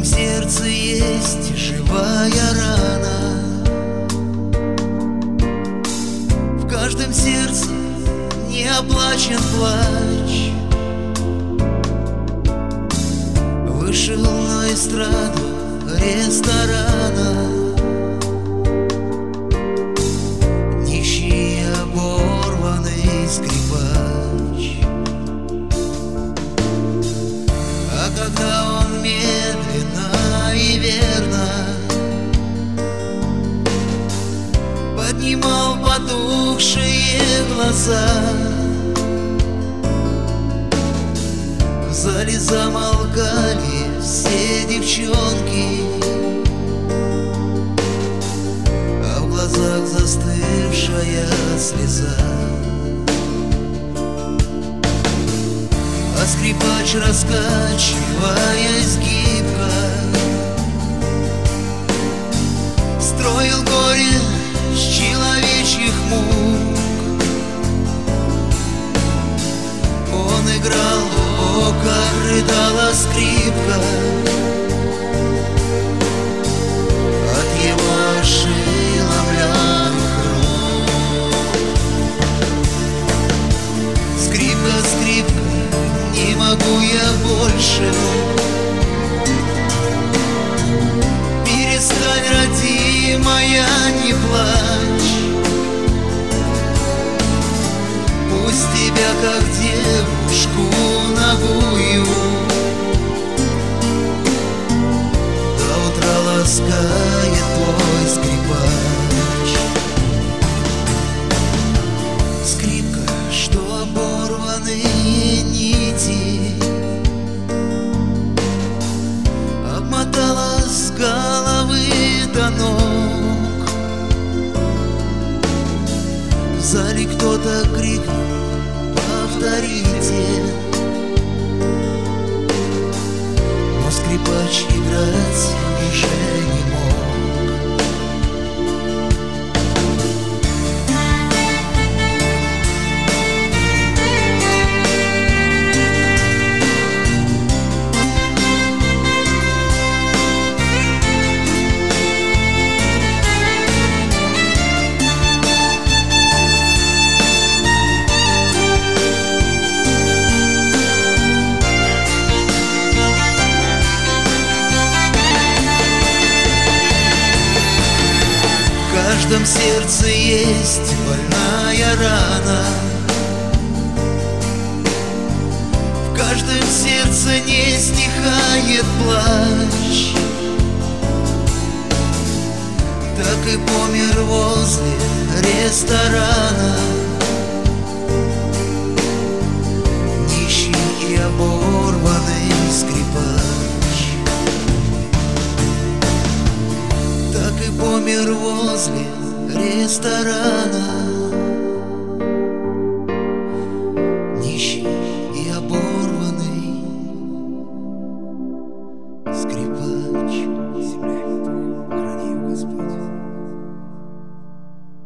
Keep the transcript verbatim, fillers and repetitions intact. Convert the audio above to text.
каждом сердце есть живая рана, в каждом сердце не оплачен плач. Вышел на эстраду ресторана нищий оборванный скрипач. А когда он медленно и верно поднимал потухшие глаза, в зале замолкали все девчонки, а в глазах застывшая слеза. А скрипач, раскачиваясь гибко, строил горе с человечьих мук. Он играл, о, как рыдала скрипка от его ошеломленных рук. Скрипка, скрипка, не могу я больше, перестань, родимая, не плачь. Пусть тебя, как девушку нагую, до утра ласкает твой скрипач. Скрипка, что оборванные нити обмотала с головы до ног. В зале кто-то крикнул: повторите. Но скрипач играть уже не мог. В каждом сердце есть больная рана, в каждом сердце не стихает плач. Так и помер возле ресторана нищий и оборванный скрипач. Так и помер возле ресторана